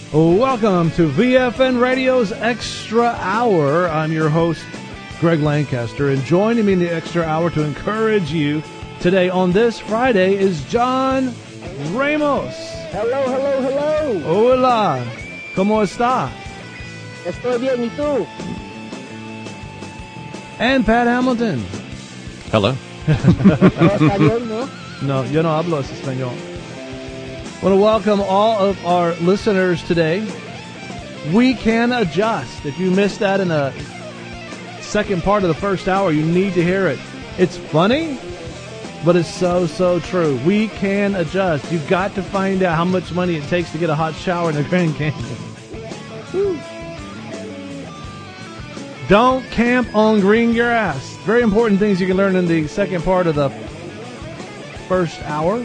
Welcome to VFN Radio's Extra Hour. I'm your host, Greg Lancaster, and joining me in the Extra Hour to encourage you today on this Friday is John Ramos. Hello, hello, hello. Hola, ¿cómo está? Estoy bien, ¿y tú? And Pat Hamilton. Hello. ¿Está bien, no? No, yo no hablo español. I want to welcome all of our listeners today. We can adjust. If you missed that in the second part of the first hour, you need to hear it. It's funny, but it's so true. We can adjust. You've got to find out how much money it takes to get a hot shower in the Grand Canyon. Woo. Don't camp on green grass. Very important things you can learn in the second part of the first hour.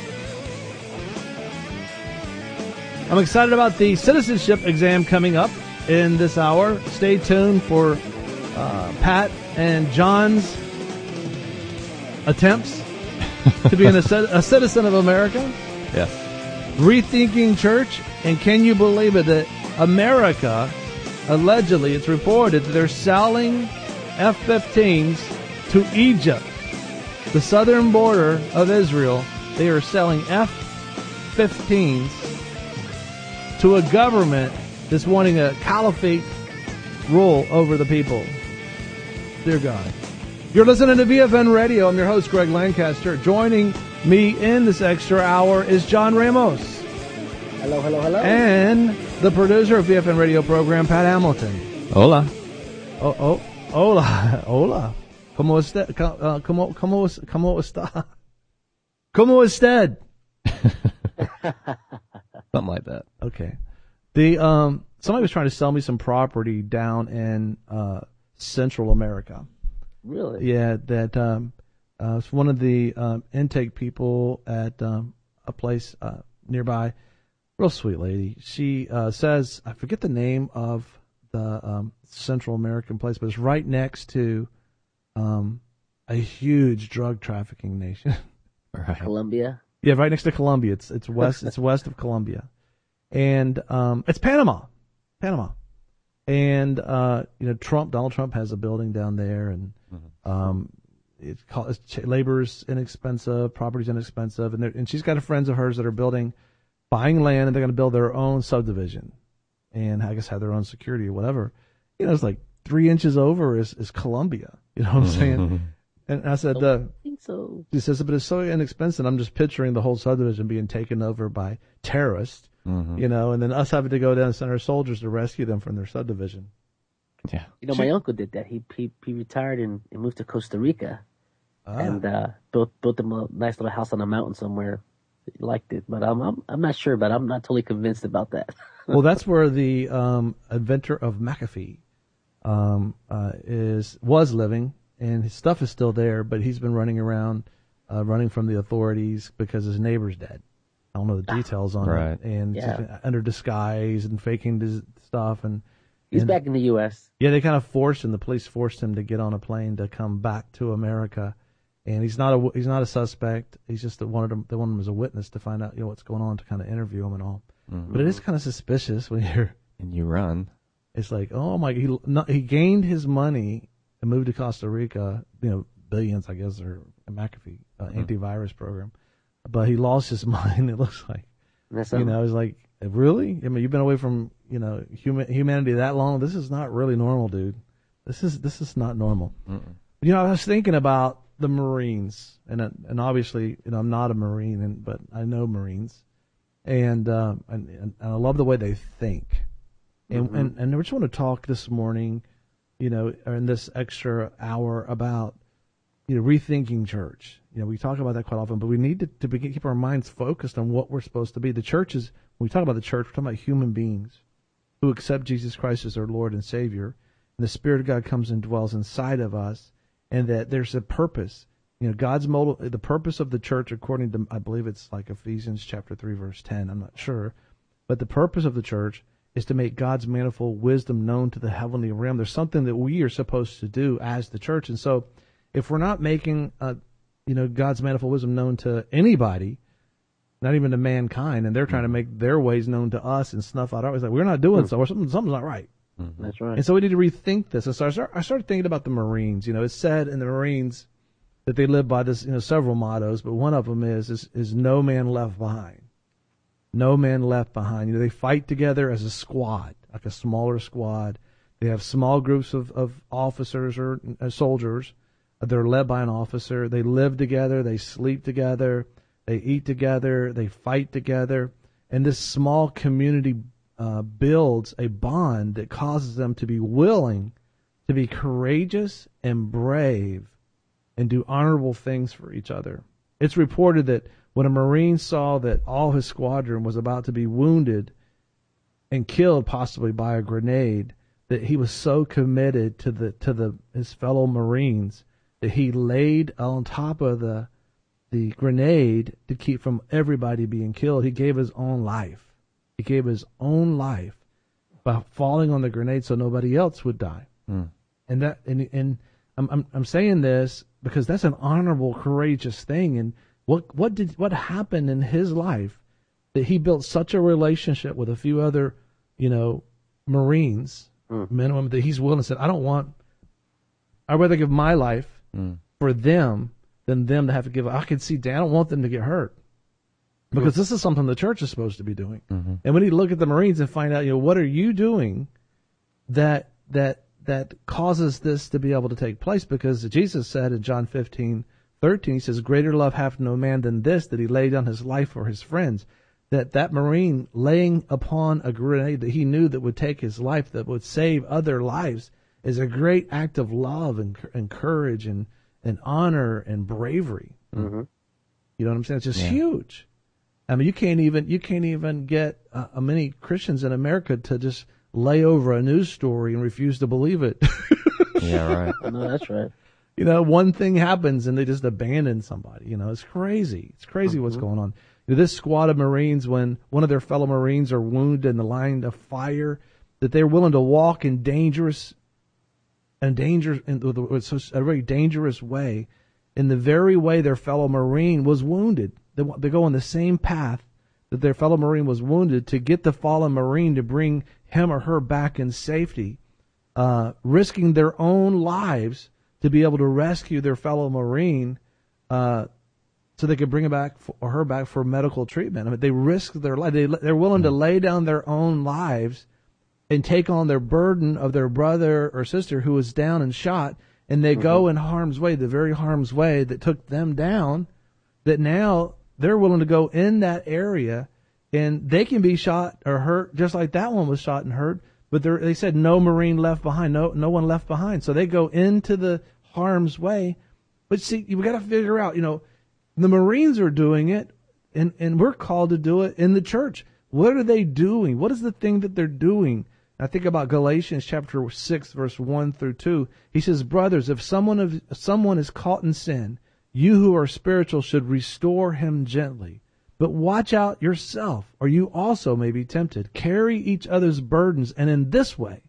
I'm excited about the citizenship exam coming up in this hour. Stay tuned for Pat and John's attempts to be a citizen of America. Yes. Rethinking church, and can you believe it that America, allegedly, it's reported that they're selling F-15s to Egypt, the southern border of Israel. They are selling F-15s to a government that's wanting a caliphate rule over the people. Dear God. You're listening to VFN Radio. I'm your host, Greg Lancaster. Joining me in this extra hour is John Ramos. Hello, hello, hello. And the producer of VFN Radio program, Pat Hamilton. Hola. Hola. Hola. ¿Cómo está? ¿Cómo está? ¿Cómo usted? Something like that. Okay. Somebody was trying to sell me some property down in Central America. Really? Yeah, that it's one of the intake people at a place nearby. Real sweet lady. She says, I forget the name of the Central American place, but it's right next to a huge drug trafficking nation. Right. Colombia? Yeah, right next to Colombia. It's west. It's west of Colombia, and it's Panama, and Donald Trump has a building down there, and labor's inexpensive, property's inexpensive, and she's got friends of hers that are buying land, and they're going to build their own subdivision, and I guess have their own security or whatever. It's like 3 inches over is Colombia. You know what I'm saying? And I said, I think so. She says, but it's so inexpensive. I'm just picturing the whole subdivision being taken over by terrorists, and then us having to go down and send our soldiers to rescue them from their subdivision. Yeah. My uncle did that. He retired and moved to Costa Rica and built them a nice little house on a mountain somewhere. He liked it, but I'm not sure. But I'm not totally convinced about that. Well, that's where the inventor of McAfee was living. And his stuff is still there, but he's been running around, running from the authorities because his neighbor's dead. I don't know the details on it. And just under disguise and faking his stuff. And he's back in the U.S. Yeah, they kind of the police forced him to get on a plane to come back to America. And he's not a suspect. He's just they wanted him as a witness to find out what's going on, to kind of interview him and all. Mm-hmm. But it is kind of suspicious when you run. It's like, oh my, he gained his money and moved to Costa Rica, billions, I guess, or a McAfee antivirus program. But he lost his mind, it looks like. It's like, really? I mean, you've been away from, humanity that long? This is not really normal, dude. This is not normal. Mm-mm. I was thinking about the Marines, and obviously, I'm not a Marine, but I know Marines. And I love the way they think. And I just want to talk this morning, in this extra hour about, rethinking church. We talk about that quite often, but we need to keep our minds focused on what we're supposed to be. The church is, when we talk about the church, we're talking about human beings who accept Jesus Christ as their Lord and Savior, and the Spirit of God comes and dwells inside of us, and that there's a purpose. The purpose of the church, according to, I believe it's like Ephesians chapter 3, verse 10, I'm not sure, but the purpose of the church is to make God's manifold wisdom known to the heavenly realm. There's something that we are supposed to do as the church. And so if we're not making God's manifold wisdom known to anybody, not even to mankind, and they're trying to make their ways known to us and snuff out our ways. Like, we're not doing so, or something's not right. That's right. And so we need to rethink this. And so I started thinking about the Marines. It's said in the Marines that they live by this, several mottos, but one of them is no man left behind. No man left behind. They fight together as a squad, like a smaller squad. They have small groups of officers or soldiers. They're led by an officer. They live together. They sleep together. They eat together. They fight together. And this small community builds a bond that causes them to be willing to be courageous and brave and do honorable things for each other. It's reported that when a Marine saw that all his squadron was about to be wounded and killed possibly by a grenade, that he was so committed to his fellow Marines that he laid on top of the grenade to keep from everybody being killed. He gave his own life. He gave his own life by falling on the grenade so nobody else would die. And I'm saying this because that's an honorable, courageous thing. And what happened in his life that he built such a relationship with a few other, Marines, men and women, that he's willing to say, I'd rather give my life for them than them to have to give. I can see, I don't want them to get hurt. Because this is something the church is supposed to be doing. And we need to look at the Marines and find out, what are you doing that causes this to be able to take place? Because Jesus said in John 15:13, he says, greater love hath no man than this, that he laid down his life for his friends. That Marine laying upon a grenade that he knew that would take his life, that would save other lives, is a great act of love and courage and honor and bravery. You know what I'm saying? It's just huge. I mean, you can't even get many Christians in America to just lay over a news story and refuse to believe it. Yeah, right. No, that's right. One thing happens and they just abandon somebody. It's crazy. It's crazy what's going on. This squad of Marines, when one of their fellow Marines are wounded in the line of fire, that they're willing to walk in a very dangerous way, in the very way their fellow Marine was wounded. They go on the same path that their fellow Marine was wounded to get the fallen Marine to bring him or her back in safety, risking their own lives to be able to rescue their fellow Marine, so they could bring him back or her back for medical treatment. I mean, they risk their life. They're willing to lay down their own lives and take on their burden of their brother or sister who was down and shot, and they go in harm's way, the very harm's way that took them down, that now they're willing to go in that area, and they can be shot or hurt just like that one was shot and hurt, but they said no Marine left behind, no one left behind. So they go into the harm's way. But see, you've got to figure out, the Marines are doing it, and we're called to do it in the church. What are they doing? What is the thing that they're doing? I think about Galatians chapter 6, verse 1 through 2. He says, brothers, if someone is caught in sin, you who are spiritual should restore him gently. But watch out yourself, or you also may be tempted. Carry each other's burdens, and in this way,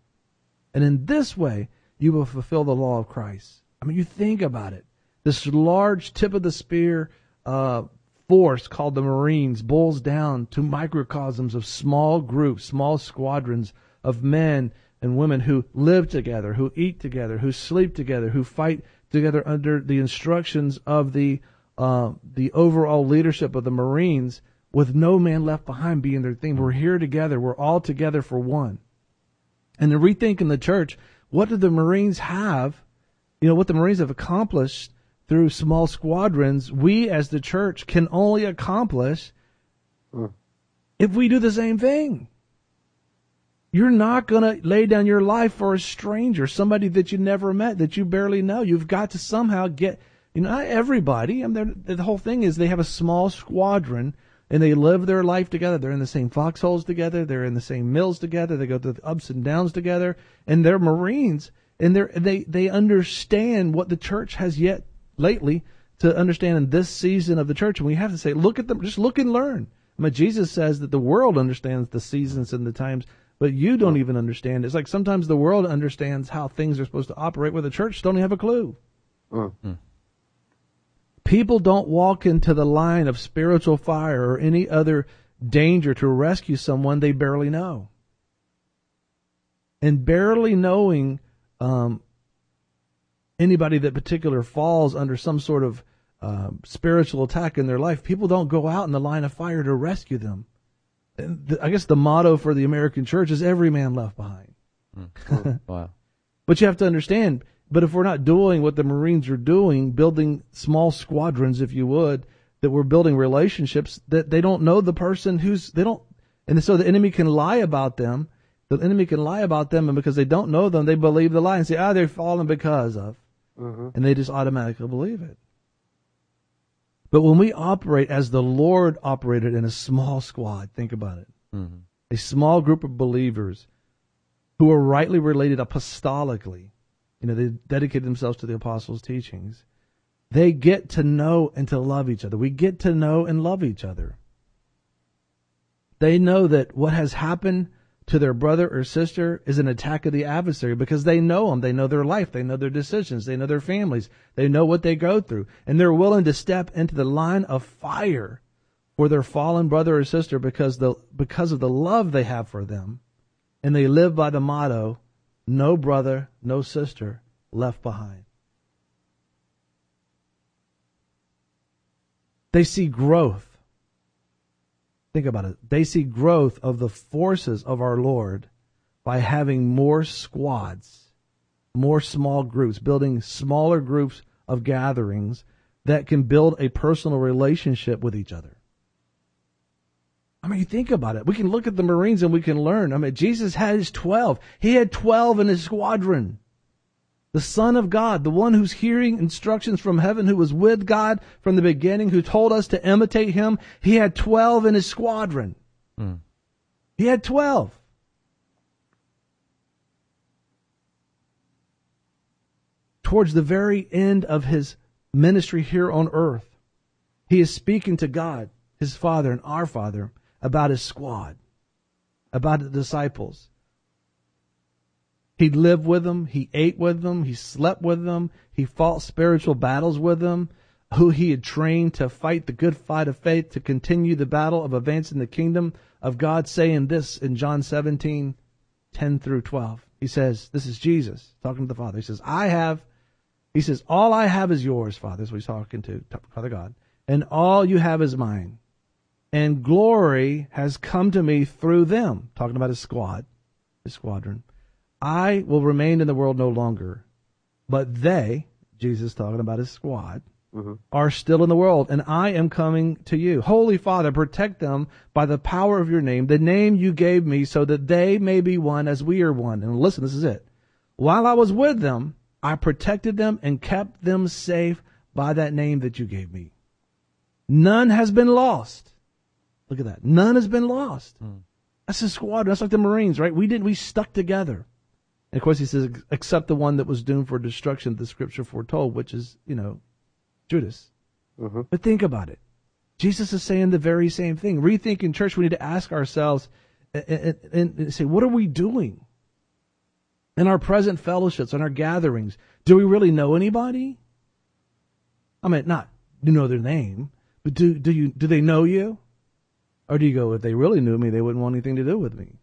you will fulfill the law of Christ. I mean, you think about it. This large tip of the spear force called the Marines boils down to microcosms of small groups, small squadrons of men and women who live together, who eat together, who sleep together, who fight together under the instructions of the overall leadership of the Marines, with no man left behind being their thing. We're here together. We're all together for one. And in rethinking the church, what do the Marines have? What the Marines have accomplished through small squadrons, we as the church can only accomplish if we do the same thing. You're not going to lay down your life for a stranger, somebody that you never met, that you barely know. You've got to somehow get, not everybody. I mean, the whole thing is they have a small squadron and they live their life together. They're in the same foxholes together. They're in the same mills together. They go through the ups and downs together, and they're Marines, and they understand what the church has yet lately to understand in this season of the church. And we have to say, look at them, just look and learn. I mean, Jesus says that the world understands the seasons and the times, but you don't even understand. It's like sometimes the world understands how things are supposed to operate, where the church don't even have a clue. People don't walk into the line of spiritual fire or any other danger to rescue someone they barely know. And barely knowing anybody that particular falls under some sort of spiritual attack in their life, people don't go out in the line of fire to rescue them. And I guess the motto for the American church is every man left behind. Wow. But you have to understand, but if we're not doing what the Marines are doing, building small squadrons, if you would, that we're building relationships, that they don't know the person and so the enemy can lie about them. The enemy can lie about them, and because they don't know them, they believe the lie and say, they're fallen because of. And they just automatically believe it. But when we operate as the Lord operated in a small squad, think about it. A small group of believers who are rightly related apostolically, they dedicate themselves to the apostles' teachings. They get to know and to love each other. We get to know and love each other. They know that what has happened to their brother or sister is an attack of the adversary because they know them. They know their life. They know their decisions. They know their families. They know what they go through. And they're willing to step into the line of fire for their fallen brother or sister because of the love they have for them. And they live by the motto, no brother, no sister left behind. They see growth. Think about it. They see growth of the forces of our Lord by having more squads, more small groups, building smaller groups of gatherings that can build a personal relationship with each other. I mean, you think about it. We can look at the Marines and we can learn. I mean, Jesus had his 12. He had 12 in his squadron. The Son of God, the one who's hearing instructions from heaven, who was with God from the beginning, who told us to imitate him, he had 12 in his squadron. He had 12. Towards the very end of his ministry here on earth, he is speaking to God, his Father and our Father, about his squad, about the disciples. He lived with them. He ate with them. He slept with them. He fought spiritual battles with them, who he had trained to fight the good fight of faith, to continue the battle of advancing the kingdom of God, saying this in John 17:10-12. He says, this is Jesus talking to the Father. He says, all I have is yours, Father. That's what he's talking to Father God. And all you have is mine. And glory has come to me through them. Talking about his squadron. I will remain in the world no longer, but they, Jesus talking about his squad, are still in the world, and I am coming to you. Holy Father, protect them by the power of your name, the name you gave me, so that they may be one as we are one. And listen, this is it. While I was with them, I protected them and kept them safe by that name that you gave me. None has been lost. Look at that. None has been lost. That's a squadron. That's like the Marines, right? We stuck together. And of course he says, except the one that was doomed for destruction, the scripture foretold, which is, Judas. But think about it. Jesus is saying the very same thing. Rethinking church, we need to ask ourselves and say, what are we doing in our present fellowships, in our gatherings? Do we really know anybody? I mean, not you know their name, but do they know you? Or do you go, if they really knew me, they wouldn't want anything to do with me?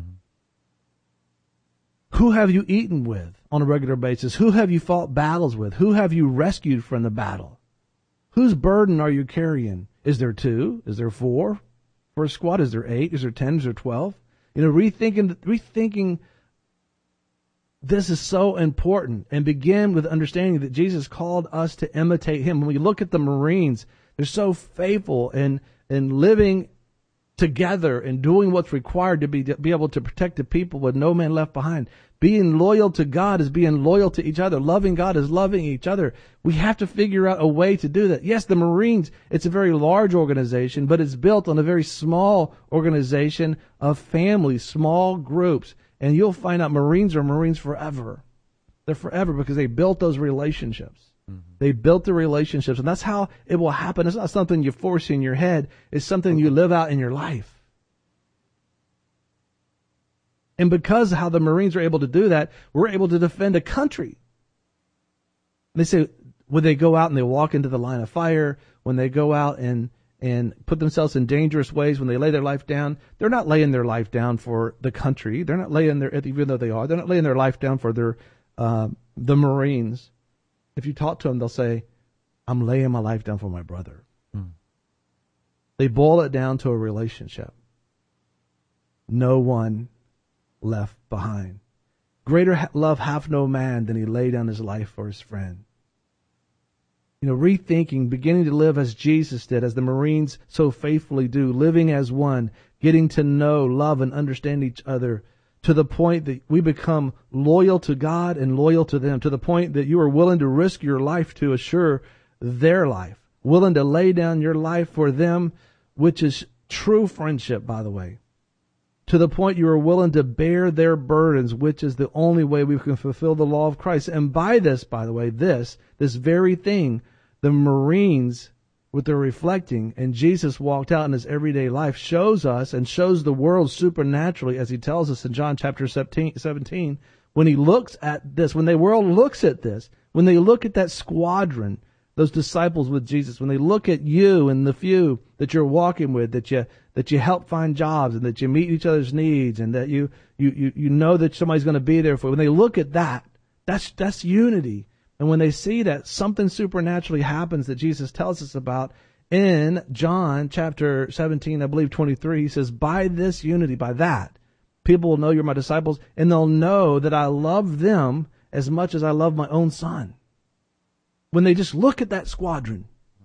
Who have you eaten with on a regular basis? Who have you fought battles with? Who have you rescued from the battle? Whose burden are you carrying? Is there 2? Is there 4 for a squad? Is there 8? Is there 10? Is there 12? Rethinking this is so important, and begin with understanding that Jesus called us to imitate him. When we look at the Marines, they're so faithful in living together and doing what's required to be able to protect the people with no man left behind. Being loyal to God is being loyal to each other. Loving God is loving each other. We have to figure out a way to do that. Yes, the Marines, it's a very large organization, but it's built on a very small organization of families, small groups. And you'll find out Marines are Marines forever. They're forever because they built those relationships. They built the relationships, and that's how it will happen. It's not something you force in your head. It's something you live out in your life. And because of how the Marines are able to do that, we're able to defend a country. And they say, when they go out and they walk into the line of fire, when they go out and put themselves in dangerous ways, when they lay their life down, they're not laying their life down for the country. They're not laying even though they are, they're not laying their life down for the Marines. If you talk to them, they'll say, I'm laying my life down for my brother. They boil it down to a relationship. No one left behind. Greater love hath no man than he lay down his life for his friend. Rethinking, beginning to live as Jesus did, as the Marines so faithfully do, living as one, getting to know, love, and understand each other to the point that we become loyal to God and loyal to them, to the point that you are willing to risk your life to assure their life, willing to lay down your life for them, which is true friendship, by the way, to the point you are willing to bear their burdens, which is the only way we can fulfill the law of Christ. And by this, by the way, this very thing, the Marines, with their reflecting, and Jesus walked out in his everyday life, shows us and shows the world supernaturally, as he tells us in John chapter 17, when he looks at this, when the world looks at this, when they look at that squadron, those disciples with Jesus, when they look at you and the few that you're walking with, that you help find jobs and that you meet each other's needs and that you know that somebody's going to be there for you. When they look at that, that's unity. And when they see that, something supernaturally happens that Jesus tells us about in John chapter 17, I believe 23. He says, by this unity, by that, people will know you're my disciples, and they'll know that I love them as much as I love my own son. When they just look at that squadron,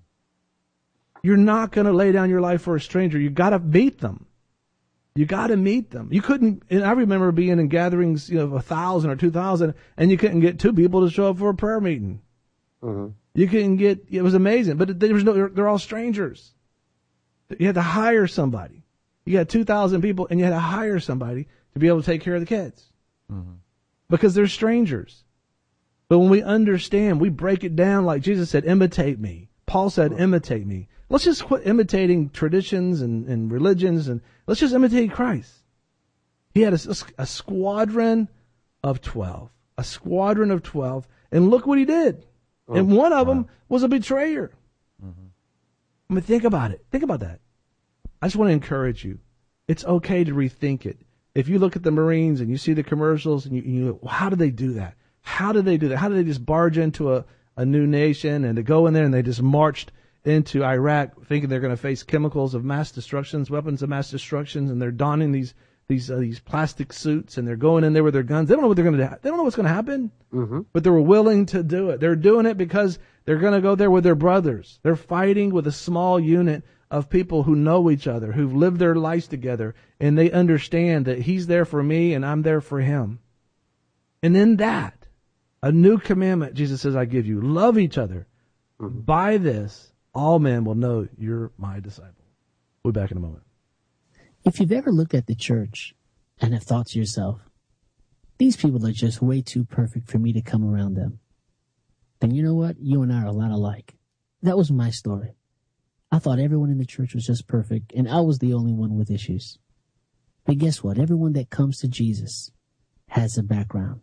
you're not going to lay down your life for a stranger. You got to meet them. You got to meet them. You couldn't, and I remember being in gatherings, 1,000 or 2,000, and you couldn't get two people to show up for a prayer meeting. Mm-hmm. You couldn't get, it was amazing, but they're all strangers. You had to hire somebody. You had 2,000 people, and you had to hire somebody to be able to take care of the kids. Mm-hmm. Because they're strangers. But when we understand, we break it down like Jesus said, imitate me. Paul said, imitate me. Let's just quit imitating traditions and religions, and let's just imitate Christ. He had a squadron of 12. A squadron of 12. And look what he did. And one of them was a betrayer. Mm-hmm. I mean, think about it. Think about that. I just want to encourage you. It's okay to rethink it. If you look at the Marines and you see the commercials and you well, how do they do that? How did they do that? How did they just barge into a new nation and they go in there and they just marched into Iraq thinking they're going to face chemicals of mass destructions, weapons of mass destructions, and they're donning these plastic suits and they're going in there with their guns. They don't know what they're going to do. They don't know what's going to happen, mm-hmm. But they were willing to do it. They're doing it because they're going to go there with their brothers. They're fighting with a small unit of people who know each other, who've lived their lives together, and they understand that he's there for me and I'm there for him. And in that, a new commandment, Jesus says, I give you. Love each other. Mm-hmm. By this, all men will know you're my disciple. We'll be back in a moment. If you've ever looked at the church and have thought to yourself, these people are just way too perfect for me to come around them, then you know what? You and I are a lot alike. That was my story. I thought everyone in the church was just perfect, and I was the only one with issues. But guess what? Everyone that comes to Jesus has a background.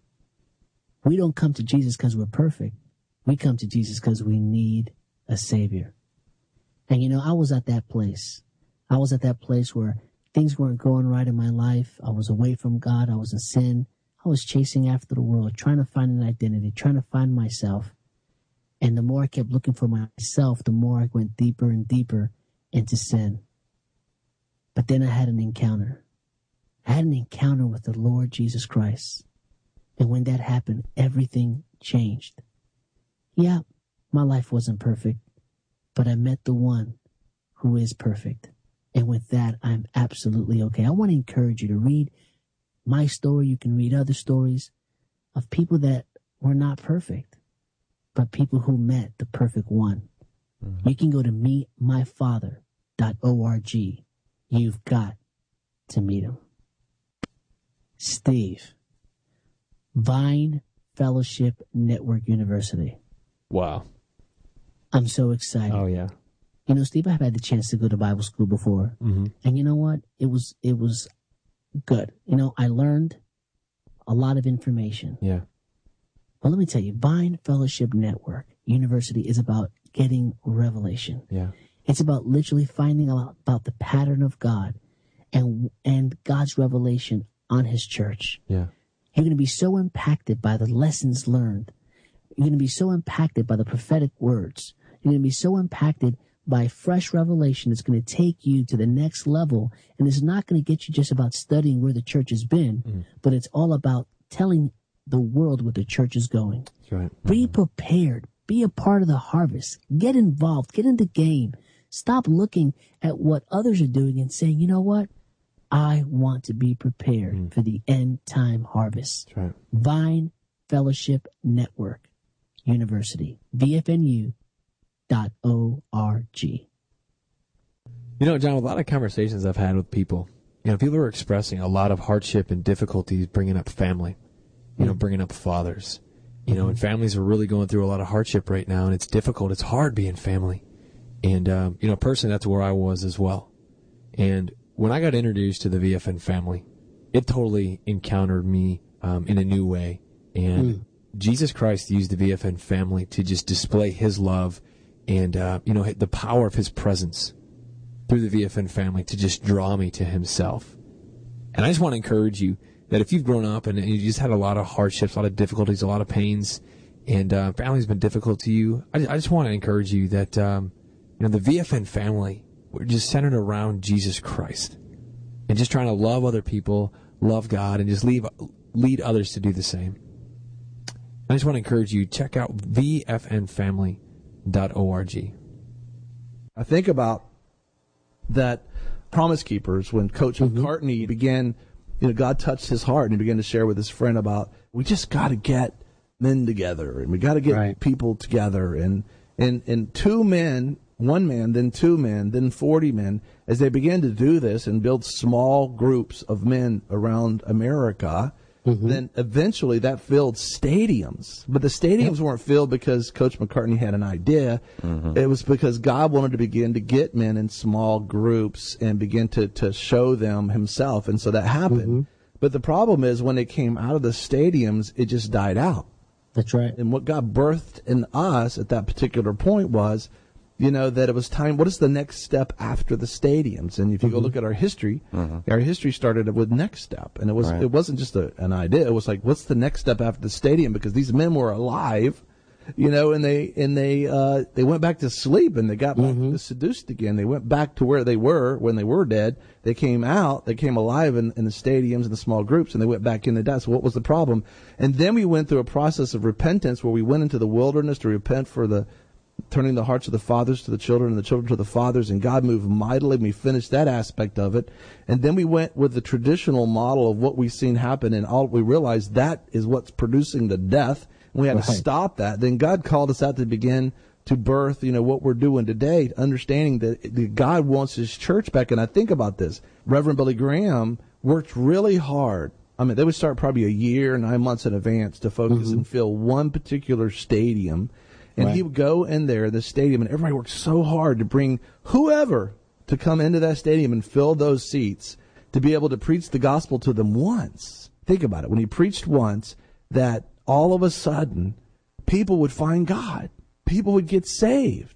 We don't come to Jesus because we're perfect. We come to Jesus because we need a Savior. And I was at that place. I was at that place where things weren't going right in my life. I was away from God. I was in sin. I was chasing after the world, trying to find an identity, trying to find myself. And the more I kept looking for myself, the more I went deeper and deeper into sin. But then I had an encounter. I had an encounter with the Lord Jesus Christ. And when that happened, everything changed. Yeah, my life wasn't perfect, but I met the one who is perfect. And with that, I'm absolutely okay. I want to encourage you to read my story. You can read other stories of people that were not perfect, but people who met the perfect one. Mm-hmm. You can go to meetmyfather.org. You've got to meet him. Steve, Vine Fellowship Network University. Wow. I'm so excited. Oh, yeah. Steve, I've had the chance to go to Bible school before. Mm-hmm. And you know what? It was good. I learned a lot of information. Yeah. Well, let me tell you, Vine Fellowship Network University is about getting revelation. Yeah. It's about literally finding out about the pattern of God and God's revelation on his church. Yeah. You're going to be so impacted by the lessons learned. You're going to be so impacted by the prophetic words. You're going to be so impacted by fresh revelation that's going to take you to the next level. And it's not going to get you just about studying where the church has been, but it's all about telling the world where the church is going. That's right. Be prepared. Be a part of the harvest. Get involved. Get in the game. Stop looking at what others are doing and saying, you know what? I want to be prepared for the end time harvest. That's right. Vine Fellowship Network University, VFNU.org. You know, John, a lot of conversations I've had with people, people are expressing a lot of hardship and difficulties bringing up family, bringing up fathers, and families are really going through a lot of hardship right now, and it's difficult. It's hard being family. And, personally, that's where I was as well. And when I got introduced to the VFN family, it totally encountered me in a new way. And Jesus Christ used the VFN family to just display his love and, the power of his presence through the VFN family to just draw me to himself. And I just want to encourage you that if you've grown up and you just had a lot of hardships, a lot of difficulties, a lot of pains, and family's been difficult to you, I just want to encourage you that, the VFN family, we're just centered around Jesus Christ and just trying to love other people, love God, and just lead others to do the same. I just want to encourage you, check out vfnfamily.org. I think about that Promise Keepers when Coach McCartney began, God touched his heart and he began to share with his friend about, we just got to get men together and we got to get people together and two men, one man, then two men, then 40 men, as they began to do this and build small groups of men around America, then eventually that filled stadiums. But the stadiums weren't filled because Coach McCartney had an idea. It was because God wanted to begin to get men in small groups and begin to show them himself. And so that happened. But the problem is when it came out of the stadiums, it just died out. That's right. And what God birthed in us at that particular point was, that it was time. What is the next step after the stadiums? And if you go look at our history started with Next Step, and it wasn't just an idea. It was like, what's the next step after the stadium? Because these men were alive, and they went back to sleep and they got back seduced again. They went back to where they were when they were dead. They came out, they came alive in the stadiums and the small groups, and they went back in the death. So what was the problem? And then we went through a process of repentance where we went into the wilderness to repent for turning the hearts of the fathers to the children and the children to the fathers, and God moved mightily. We finished that aspect of it. And then we went with the traditional model of what we've seen happen, and all we realized that is what's producing the death. And we had to stop that. Then God called us out to begin to birth, what we're doing today, understanding that God wants his church back. And I think about this. Reverend Billy Graham worked really hard. I mean, they would start probably a year, 9 months in advance to focus and fill one particular stadium. And he would go in there, the stadium, and everybody worked so hard to bring whoever to come into that stadium and fill those seats to be able to preach the gospel to them once. Think about it. When he preached once, that all of a sudden people would find God. People would get saved.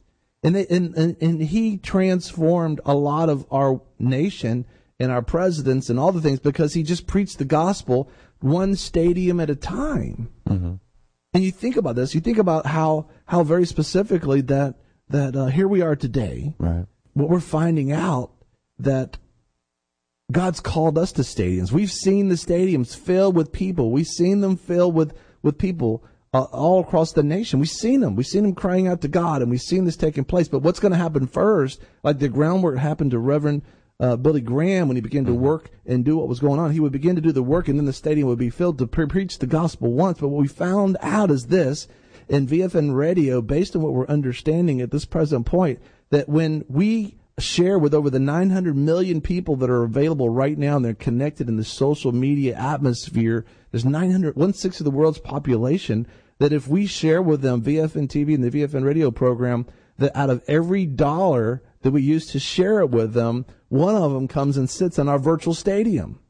And he transformed a lot of our nation and our presidents and all the things because he just preached the gospel one stadium at a time. And you think about this, you think about how very specifically that here we are today. Right. What we're finding out that God's called us to stadiums. We've seen the stadiums filled with people. We've seen them filled with people all across the nation. We've seen them. We've seen them crying out to God, and we've seen this taking place. But what's going to happen first, like the groundwork happened to Reverend Billy Graham when he began to work and do what was going on. He would begin to do the work, and then the stadium would be filled to preach the gospel once. But what we found out is this, in VFN Radio, based on what we're understanding at this present point, that when we share with over the 900 million people that are available right now and they're connected in the social media atmosphere, there's 1/6 of the world's population, that if we share with them VFN TV and the VFN Radio program, that out of every dollar that we use to share it with them, one of them comes and sits in our virtual stadium.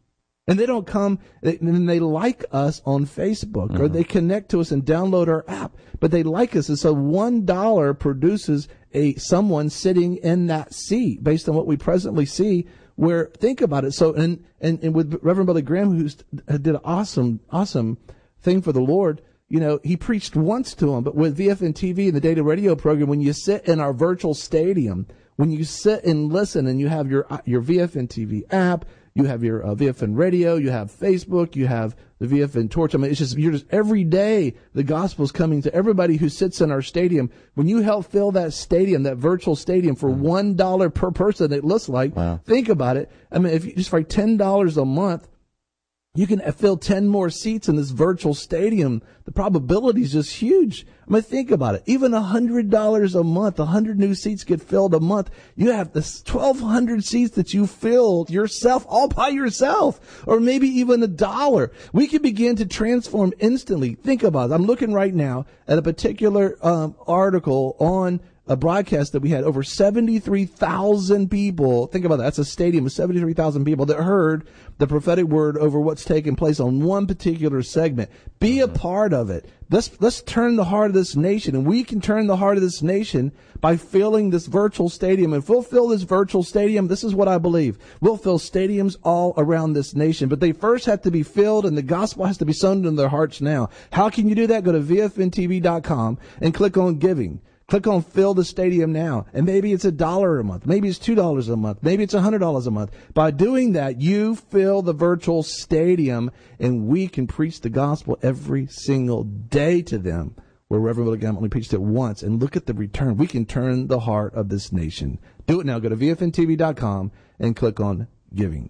And they don't come, and they like us on Facebook, or they connect to us and download our app, but they like us. And so $1 produces someone sitting in that seat based on what we presently see, where, think about it. So, and with Reverend Brother Graham, who did an awesome thing for the Lord, you know, he preached once to him, but with VFN TV and the data radio program, when you sit in our virtual stadium, when you sit and listen and you have your VFN TV app, you have your VFN radio, you have Facebook, you have the VFN torch. I mean, you're just every day the gospel's coming to everybody who sits in our stadium. When you help fill that stadium, that virtual stadium, for $1 per person, it looks like. Wow. Think about it. I mean, if you just for $10 a month, you can fill 10 more seats in this virtual stadium. The probability is just huge. I mean, think about it. Even $100 a month, 100 new seats get filled a month. You have this 1,200 seats that you filled yourself, all by yourself, or maybe even $1. We can begin to transform instantly. Think about it. I'm looking right now at a particular article on a broadcast that we had over 73,000 people. Think about that. That's a stadium of 73,000 people that heard the prophetic word over what's taking place on one particular segment. Be a part of it. Let's turn the heart of this nation, and we can turn the heart of this nation by filling this virtual stadium. If we'll fill this virtual stadium, this is what I believe. We'll fill stadiums all around this nation, but they first have to be filled, and the gospel has to be sown into their hearts now. How can you do that? Go to VFNTV.com and click on giving. Click on fill the stadium now. And maybe it's $1 a month. Maybe it's $2 a month. Maybe it's $100 a month. By doing that, you fill the virtual stadium, and we can preach the gospel every single day to them, where Reverend William only preached it once. And look at the return. We can turn the heart of this nation. Do it now. Go to VFNTV.com and click on giving.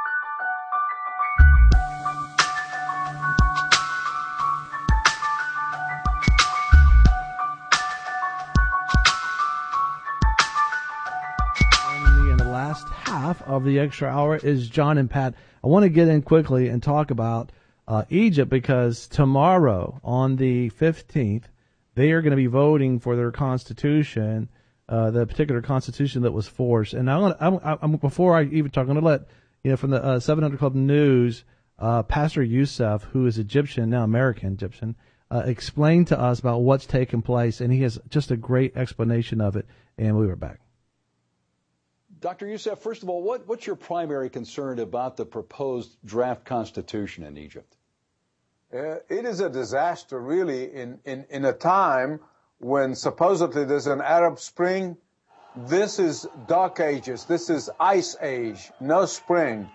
Half of the extra hour is John and Pat. I want to get in quickly and talk about Egypt, because tomorrow on the 15th, they are going to be voting for their constitution, the particular constitution that was forced. And I'm before I even talk, I'm going to let, from the 700 Club News, Pastor Youssef, who is Egyptian, now American Egyptian, explain to us about what's taken place. And he has just a great explanation of it. And we'll be right back. Dr. Youssef, first of all, what's your primary concern about the proposed draft constitution in Egypt? It is a disaster, really, in a time when supposedly there's an Arab Spring. This is Dark Ages. This is Ice Age, no spring.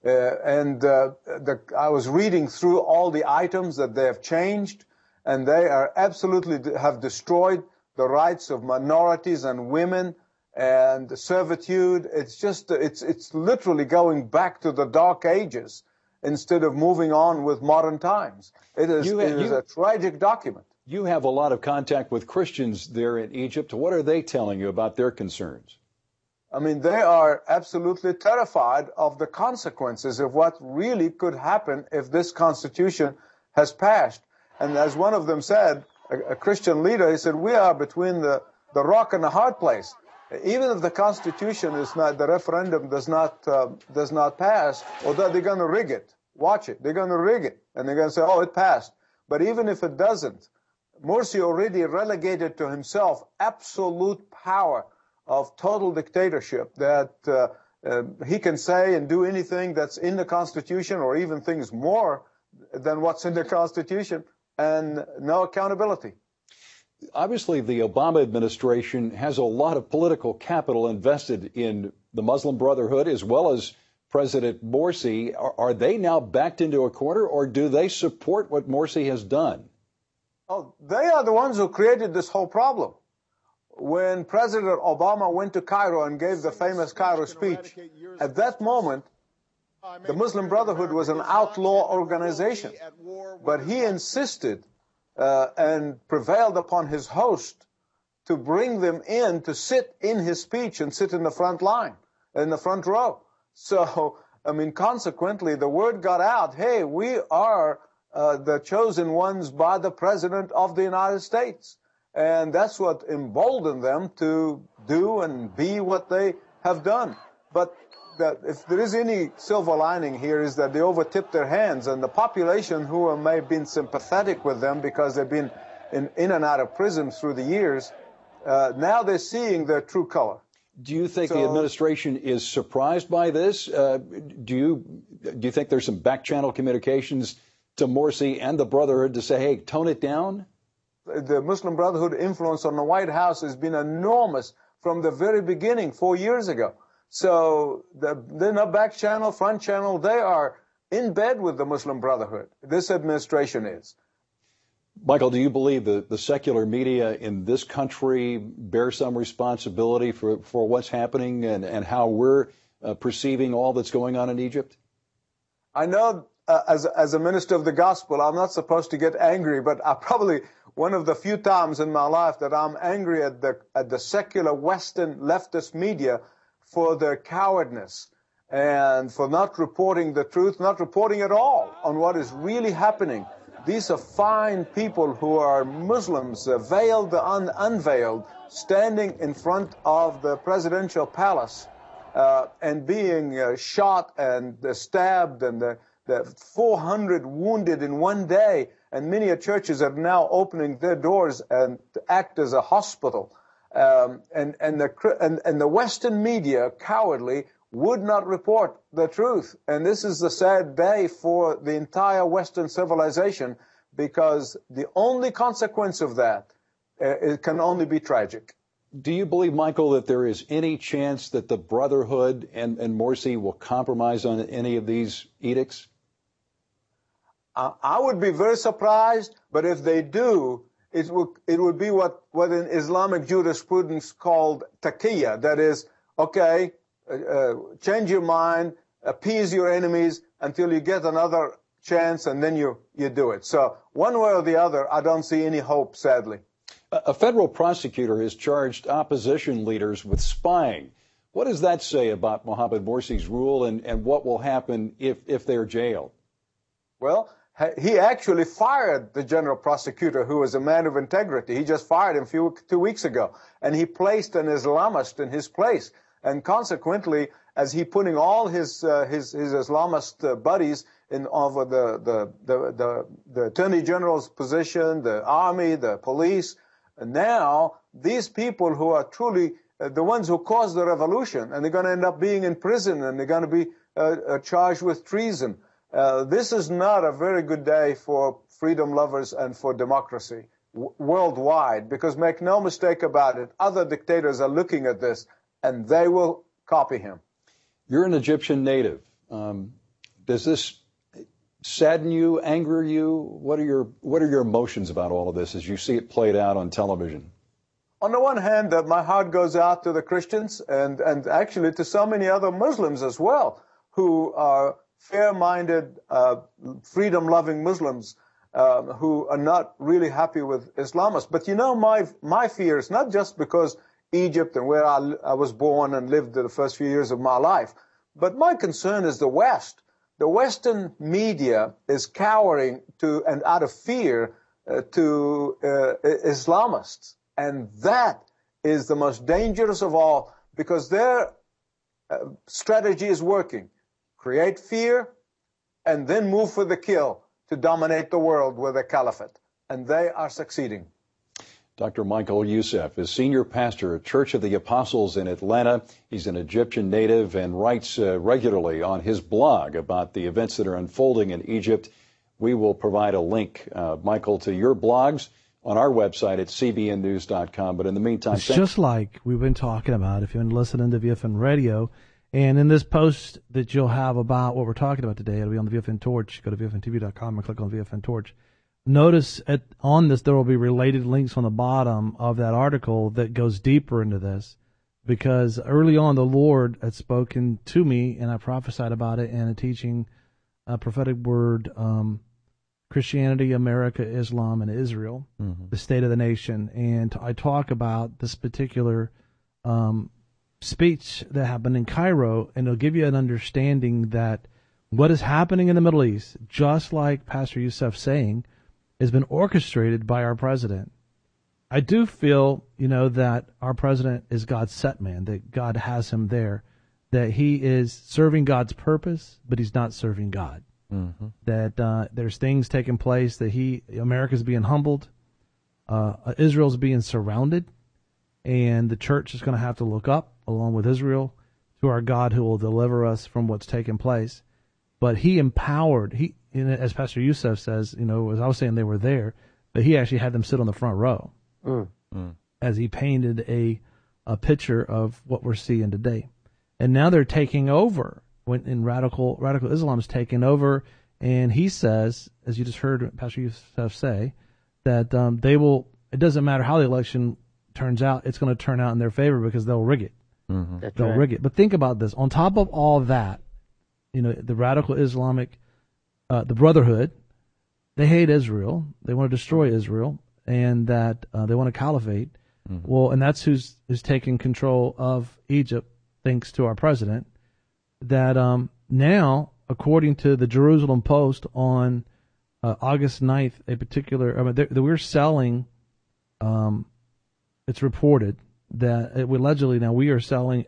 I was reading through all the items that they have changed, and they are absolutely have destroyed the rights of minorities and women and servitude. It's literally going back to the Dark Ages instead of moving on with modern times. It is a tragic document. You have a lot of contact with Christians there in Egypt. What are they telling you about their concerns? I mean, they are absolutely terrified of the consequences of what really could happen if this constitution has passed. And as one of them said, a Christian leader, he said, we are between the rock and the hard place. Even if the Constitution is not, the referendum does not pass, or that they're going to rig it. Watch it. They're going to rig it. And they're going to say, oh, it passed. But even if it doesn't, Morsi already relegated to himself absolute power of total dictatorship, that he can say and do anything that's in the Constitution, or even things more than what's in the Constitution, and no accountability. Obviously, the Obama administration has a lot of political capital invested in the Muslim Brotherhood as well as President Morsi. Are they now backed into a corner, or do they support what Morsi has done? Oh, they are the ones who created this whole problem. When President Obama went to Cairo and gave the famous Cairo speech, at that moment, the Muslim Brotherhood was an outlaw organization. But he insisted and prevailed upon his host to bring them in to sit in his speech and sit in the front line, in the front row. So, I mean, consequently, the word got out, hey, we are the chosen ones by the President of the United States. And that's what emboldened them to do and be what they have done. But that if there is any silver lining here is that they overtipped their hands, and the population who may have been sympathetic with them because they've been in and out of prison through the years, now they're seeing their true color. Do you think the administration is surprised by this? Do you think there's some back-channel communications to Morsi and the Brotherhood to say, hey, tone it down? The Muslim Brotherhood influence on the White House has been enormous from the very beginning, 4 years ago. So they're not back channel, front channel. They are in bed with the Muslim Brotherhood. This administration is. Michael, do you believe the secular media in this country bear some responsibility for what's happening and how we're perceiving all that's going on in Egypt? I know as a minister of the gospel, I'm not supposed to get angry, but I probably one of the few times in my life that I'm angry at the secular Western leftist media for their cowardness and for not reporting the truth, not reporting at all on what is really happening. These are fine people who are Muslims, veiled, unveiled, standing in front of the presidential palace and being shot and stabbed, and the 400 wounded in one day. And many churches are now opening their doors and to act as a hospital. And the Western media, cowardly, would not report the truth. And this is a sad day for the entire Western civilization, because the only consequence of that it can only be tragic. Do you believe, Michael, that there is any chance that the Brotherhood and Morsi will compromise on any of these edicts? I would be very surprised, but if they do, it would be what in Islamic jurisprudence called taqiyya. That is, okay, change your mind, appease your enemies until you get another chance, and then you do it. So one way or the other, I don't see any hope, sadly. A federal prosecutor has charged opposition leaders with spying. What does that say about Mohamed Morsi's rule and what will happen if they're jailed? Well, he actually fired the general prosecutor, who was a man of integrity. He just fired him 2 weeks ago, and he placed an Islamist in his place. And consequently, as he putting all his Islamist buddies in over the Attorney General's position, the army, the police, and now these people who are truly the ones who caused the revolution, and they're going to end up being in prison, and they're going to be charged with treason. This is not a very good day for freedom lovers and for democracy worldwide, because make no mistake about it, other dictators are looking at this, and they will copy him. You're an Egyptian native. Does this sadden you, anger you? What are your emotions about all of this as you see it played out on television? On the one hand, my heart goes out to the Christians and actually to so many other Muslims as well, who are fair-minded, freedom-loving Muslims who are not really happy with Islamists. But you know, my fear is not just because Egypt and where I was born and lived the first few years of my life, but my concern is the West. The Western media is cowering to and out of fear to Islamists. And that is the most dangerous of all, because their strategy is working. Create fear and then move for the kill to dominate the world with a caliphate. And they are succeeding. Dr. Michael Youssef is senior pastor at Church of the Apostles in Atlanta. He's an Egyptian native and writes regularly on his blog about the events that are unfolding in Egypt. We will provide a link, Michael, to your blogs on our website at cbnnews.com. But in the meantime, it's just like we've been talking about, if you've been listening to VFN Radio, and in this post that you'll have about what we're talking about today, it'll be on the VFN Torch. Go to VFNTV.com and click on VFN Torch. Notice on this there will be related links on the bottom of that article that goes deeper into this, because early on the Lord had spoken to me and I prophesied about it in a teaching, a prophetic word, Christianity, America, Islam, and Israel, the state of the nation. And I talk about this particular speech that happened in Cairo, and it'll give you an understanding that what is happening in the Middle East, just like Pastor Youssef saying, has been orchestrated by our president. I do feel, that our president is God's set man, that God has him there, that he is serving God's purpose, but he's not serving God. Mm-hmm. That there's things taking place that America's being humbled, Israel's being surrounded, and the church is going to have to look up along with Israel to our God who will deliver us from what's taking place. But he empowered, as Pastor Youssef says, as I was saying, they were there, but he actually had them sit on the front row as he painted a picture of what we're seeing today. And now they're taking over. When radical Islam's taken over, and he says, as you just heard Pastor Youssef say, that they will. It doesn't matter how the election turns out; it's going to turn out in their favor because they'll rig it. Mm-hmm. They'll rig it. But think about this: on top of all that, the radical Islamic, the Brotherhood, they hate Israel. They want to destroy Israel, and that they want a caliphate. Mm-hmm. Well, and that's who's taking control of Egypt, thanks to our president. That now, according to the Jerusalem Post on August 9th, we're selling, it's reported that allegedly now we are selling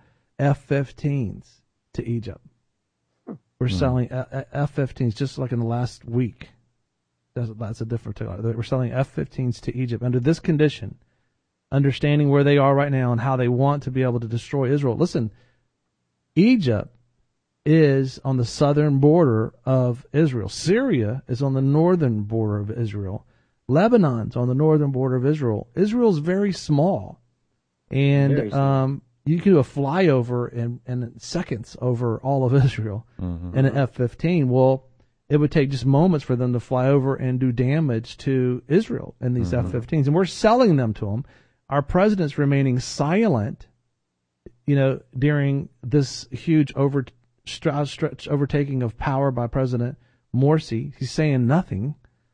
F-15s to Egypt. We're selling F-15s just like in the last week. That's a different thing. We're selling F-15s to Egypt under this condition, understanding where they are right now and how they want to be able to destroy Israel. Listen, Egypt is on the southern border of Israel. Syria is on the northern border of Israel. Lebanon's on the northern border of Israel. Israel's very small. And you can do a flyover in seconds over all of Israel in an F-15. Well, it would take just moments for them to fly over and do damage to Israel in these F-15s. And we're selling them to them. Our president's remaining silent during this huge overtaking of power by President Morsi. He's saying nothing.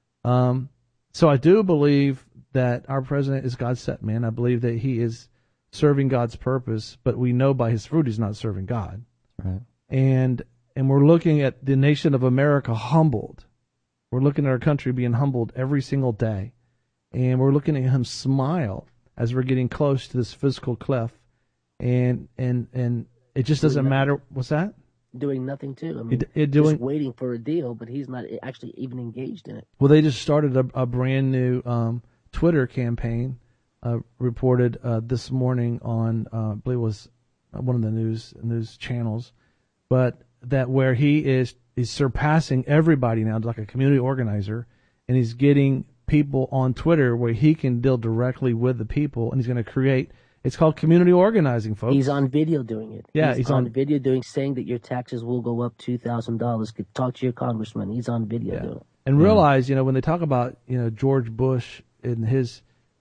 So I do believe that our president is God's set man. I believe that he is serving God's purpose, but we know by his fruit he's not serving God. Right. And we're looking at the nation of America humbled. We're looking at our country being humbled every single day. And we're looking at him smile as we're getting close to this physical cliff. And it just doesn't matter. What's that? Doing nothing too. I mean, just waiting for a deal, but he's not actually even engaged in it. Well, they just started a brand new Twitter campaign, reported this morning on, I believe it was one of the news channels, but that where he's surpassing everybody now, like a community organizer, and he's getting people on Twitter where he can deal directly with the people, and he's going to create. It's called community organizing, folks. He's on video doing it. Yeah, he's on video saying that your taxes will go up $2,000. Talk to your congressman. He's on video doing it. And realize, when they talk about, George Bush and his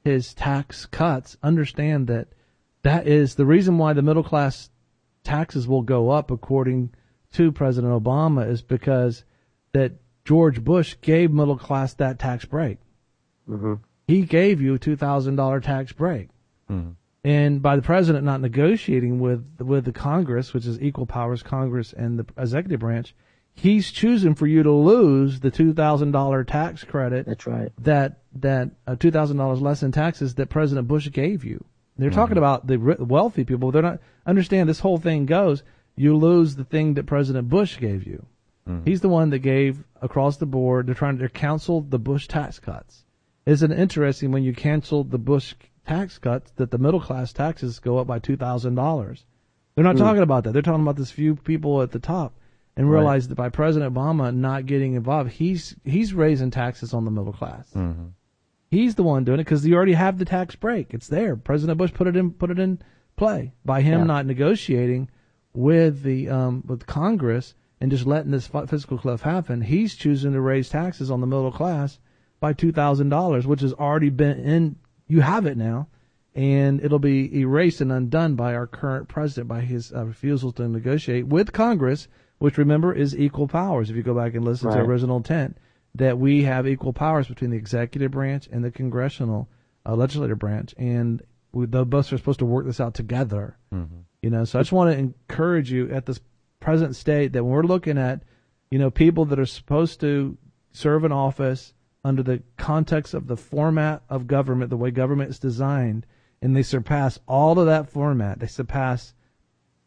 tax cuts, understand that is the reason why the middle class taxes will go up, according to President Obama, is because that George Bush gave middle class that tax break. Mm-hmm. He gave you a $2,000 tax break. Mm-hmm. And by the president not negotiating with the Congress, which is equal powers Congress and the executive branch, he's choosing for you to lose the $2,000 tax credit. That's right. That $2,000 less in taxes that President Bush gave you. They're talking about the wealthy people. They're not understand this whole thing goes. You lose the thing that President Bush gave you. Mm-hmm. He's the one that gave across the board. They're canceled the Bush tax cuts. Isn't it interesting when you cancel the Bush tax cuts that the middle class taxes go up by $2,000? They're not talking about that. They're talking about this few people at the top, and realize that by President Obama not getting involved, he's raising taxes on the middle class. Mm-hmm. He's the one doing it because you already have the tax break. It's there. President Bush put it in play by him not negotiating with with Congress and just letting this fiscal cliff happen. He's choosing to raise taxes on the middle class by $2,000, which has already been in. You have it now, and it'll be erased and undone by our current president by his refusal to negotiate with Congress, which, remember, is equal powers. If you go back and listen to the original intent, that we have equal powers between the executive branch and the congressional legislative branch, and the both are supposed to work this out together. Mm-hmm. So I just want to encourage you at this present state that when we're looking at, people that are supposed to serve in office under the context of the format of government, the way government is designed, and they surpass all of that format. They surpass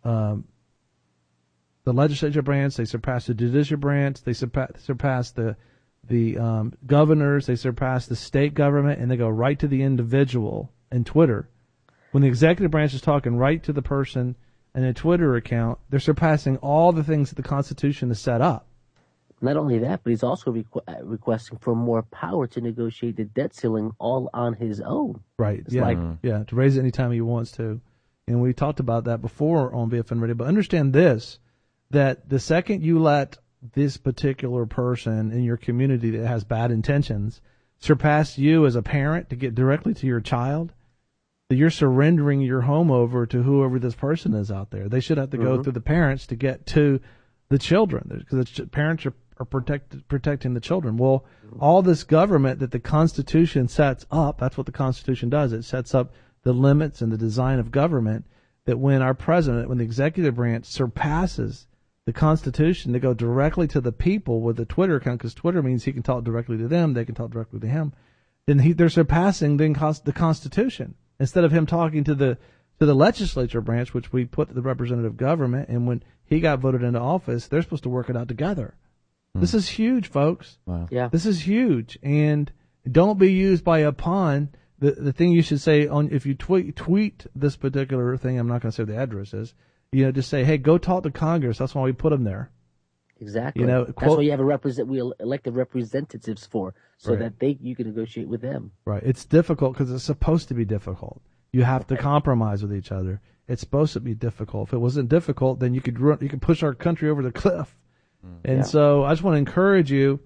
the legislature branch, they surpass the judicial branch, they surpass the governors, they surpass the state government, and they go right to the individual in Twitter. When the executive branch is talking right to the person in a Twitter account, they're surpassing all the things that the Constitution has set up. Not only that, but he's also requesting for more power to negotiate the debt ceiling all on his own. Right. It's to raise it anytime he wants to. And we talked about that before on BFN Radio. But understand this, that the second you let this particular person in your community that has bad intentions surpass you as a parent to get directly to your child, that you're surrendering your home over to whoever this person is out there. They should have to go through the parents to get to the children, because the parents are protecting the children. Well, all this government that the Constitution sets up, that's what the Constitution does. It sets up the limits and the design of government, that when our president, when the executive branch surpasses the Constitution, they go directly to the people with the Twitter account, because Twitter means he can talk directly to them, they can talk directly to him. Then they're surpassing the Constitution. Instead of him talking to the legislature branch, which we put the representative government, and when he got voted into office, they're supposed to work it out together. This is huge, folks. Wow. Yeah. This is huge, and don't be used by a pawn. The thing you should say if you tweet this particular thing, I'm not going to say what the address is. Just say, hey, go talk to Congress. That's why we put them there. Exactly. That's why you have we elected representatives for, so Right. that you can negotiate with them. Right. It's difficult because it's supposed to be difficult. You have to compromise with each other. It's supposed to be difficult. If it wasn't difficult, then you could push our country over the cliff. And so I just want to encourage you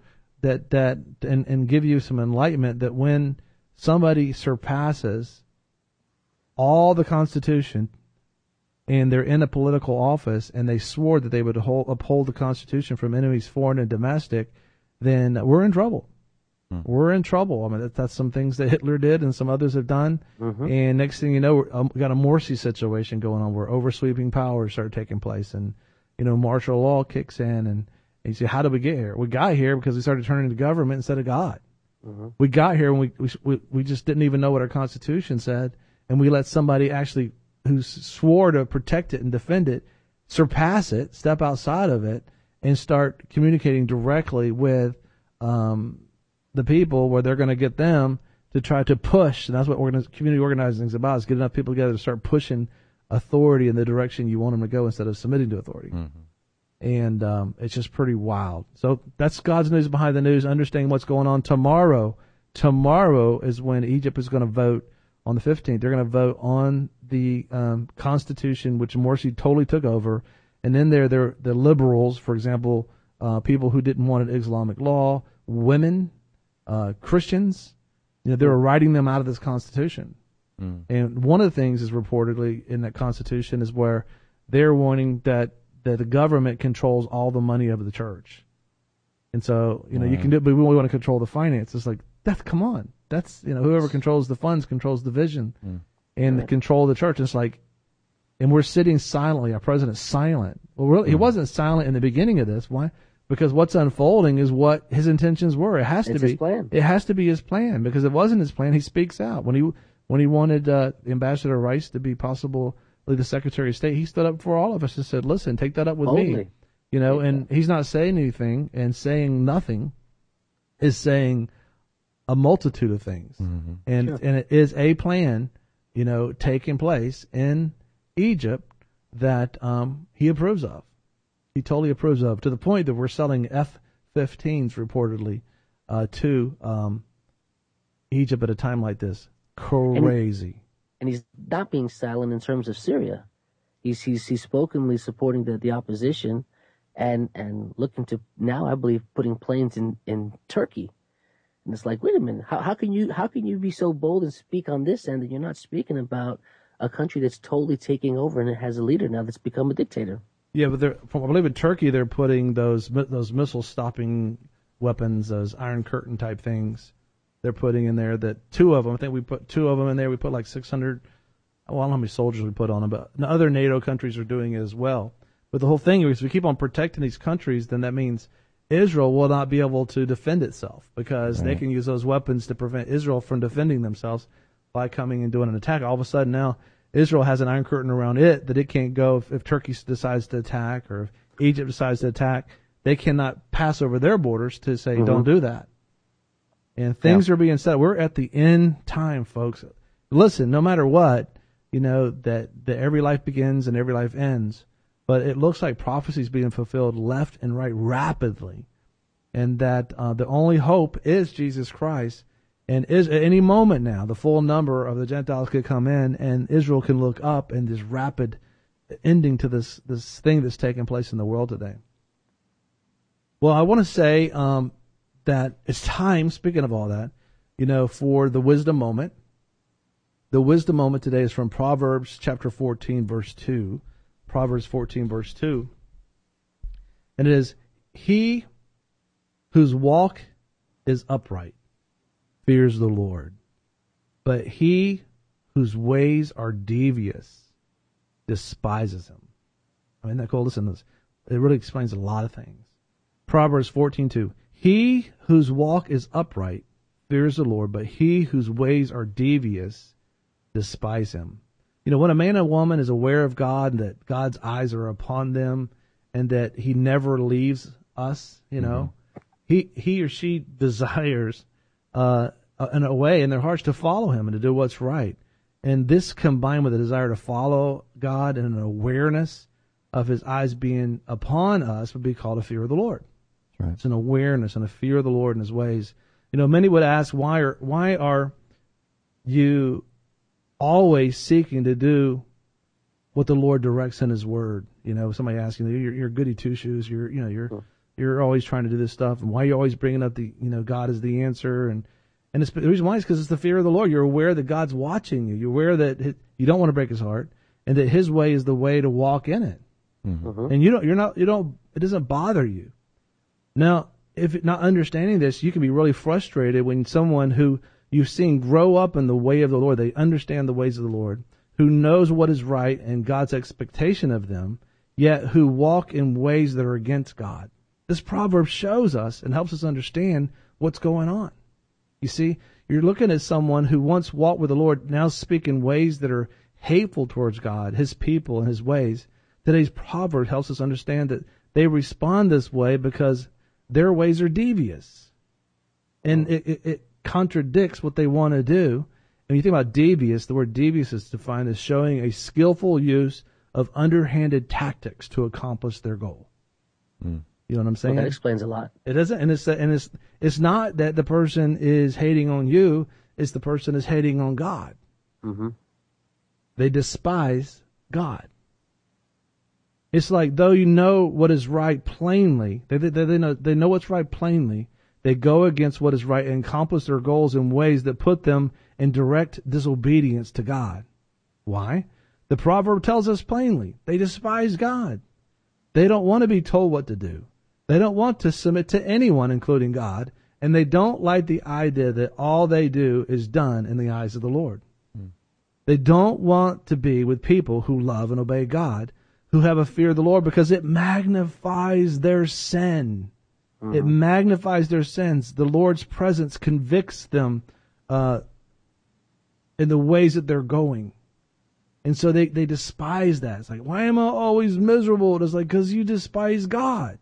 and give you some enlightenment that when somebody surpasses all the Constitution and they're in a political office and they swore that they would uphold the Constitution from enemies foreign and domestic, then we're in trouble. We're in trouble. I mean, that's some things that Hitler did and some others have done. And next thing you know, we got a Morsi situation going on where oversweeping powers start taking place, and martial law kicks in, and you say, how did we get here? We got here because we started turning to government instead of God. We got here and we just didn't even know what our Constitution said, and we let somebody actually who swore to protect it and defend it surpass it, step outside of it, and start communicating directly with the people, where they're going to get them to try to push. And that's what community organizing is about, is get enough people together to start pushing authority in the direction you want them to go instead of submitting to authority. And it's just pretty wild. So that's God's news behind the news, understanding what's going on tomorrow. Tomorrow is when Egypt is going to vote on the 15th. They're going to vote on the Constitution, which Morsi totally took over. And then they're the liberals, for example, people who didn't want an Islamic law, women, Christians, they were writing them out of this Constitution. And one of the things is reportedly in that Constitution is where they're wanting that the government controls all the money of the church. And so, you can do it, but we want to control the finance. It's like, come on. That's, whoever controls the funds controls the vision and the control of the church. It's like, and we're sitting silently. Our president's silent. Well, really, he wasn't silent in the beginning of this. Why? Because what's unfolding is what his intentions were. It has to be. His plan. It has to be his plan, because if it wasn't his plan, he speaks out. When he wanted Ambassador Rice to be possibly the Secretary of State, he stood up for all of us and said, "Listen, take that up with me." And he's not saying anything, and saying nothing is saying a multitude of things. And it is a plan, taking place in Egypt that he approves of. He totally approves of, to the point that we're selling F-15s reportedly to Egypt at a time like this. Crazy. And he's not being silent in terms of Syria. He's spokenly supporting the opposition, and looking to now, I believe, putting planes in Turkey. And it's like, wait a minute, how can you be so bold and speak on this end, and you're not speaking about a country that's totally taking over and it has a leader now that's become a dictator? Yeah, but I believe in Turkey they're putting those missile stopping weapons, those Iron Curtain type things. They're putting in there, that two of them. I think we put two of them in there. We put like 600. Well, I don't know how many soldiers we put on them, but other NATO countries are doing it as well. But the whole thing is, if we keep on protecting these countries, then that means Israel will not be able to defend itself, because they can use those weapons to prevent Israel from defending themselves by coming and doing an attack. All of a sudden now, Israel has an iron curtain around it that it can't go if Turkey decides to attack or if Egypt decides to attack. They cannot pass over their borders to say, don't do that. And things are being said. We're at the end time, folks. Listen, no matter what, that every life begins and every life ends. But it looks like prophecy is being fulfilled left and right rapidly. And that the only hope is Jesus Christ. And is at any moment now, the full number of the Gentiles could come in and Israel can look up and this rapid ending to this thing that's taking place in the world today. Well, I want to say that it's time, speaking of all that, for the wisdom moment. The wisdom moment today is from Proverbs chapter 14, verse 2. Proverbs 14, verse 2. And it is, he whose walk is upright fears the Lord, but he whose ways are devious despises him. I mean, that cool? Listen to this. It really explains a lot of things. Proverbs 14:2. He whose walk is upright fears the Lord, but he whose ways are devious despise him. When a man and woman is aware of God, and that God's eyes are upon them, and that he never leaves us, he or she desires in a way in their hearts to follow him and to do what's right. And this combined with a desire to follow God and an awareness of his eyes being upon us would be called a fear of the Lord. Right. It's an awareness and a fear of the Lord and his ways. Many would ask, why are you always seeking to do what the Lord directs in his word? Somebody asking, you're goody two shoes, you're always trying to do this stuff, and why are you always bringing up God is the answer? And it's, the reason why is because it's the fear of the Lord. You're aware that God's watching you. You're aware that you don't want to break his heart, and that his way is the way to walk in it. Mm-hmm. And it doesn't bother you. Now, if not understanding this, you can be really frustrated when someone who you've seen grow up in the way of the Lord, they understand the ways of the Lord, who knows what is right and God's expectation of them, yet who walk in ways that are against God. This proverb shows us and helps us understand what's going on. You see, you're looking at someone who once walked with the Lord, now speak in ways that are hateful towards God, his people, and his ways. Today's proverb helps us understand that they respond this way because their ways are devious. And it contradicts what they want to do. And when you think about devious, the word devious is defined as showing a skillful use of underhanded tactics to accomplish their goal. Mm. You know what I'm saying? Well, that explains a lot. It doesn't, and it's not that the person is hating on you; it's the person is hating on God. Mm-hmm. They despise God. It's like though you know what is right plainly, they know what's right plainly. They go against what is right and accomplish their goals in ways that put them in direct disobedience to God. Why? The proverb tells us plainly they despise God. They don't want to be told what to do. They don't want to submit to anyone, including God, and they don't like the idea that all they do is done in the eyes of the Lord. Mm. They don't want to be with people who love and obey God, who have a fear of the Lord, because it magnifies their sin. Mm-hmm. It magnifies their sins. The Lord's presence convicts them in the ways that they're going. And so they despise that. It's like, why am I always miserable? It's like, because you despise God.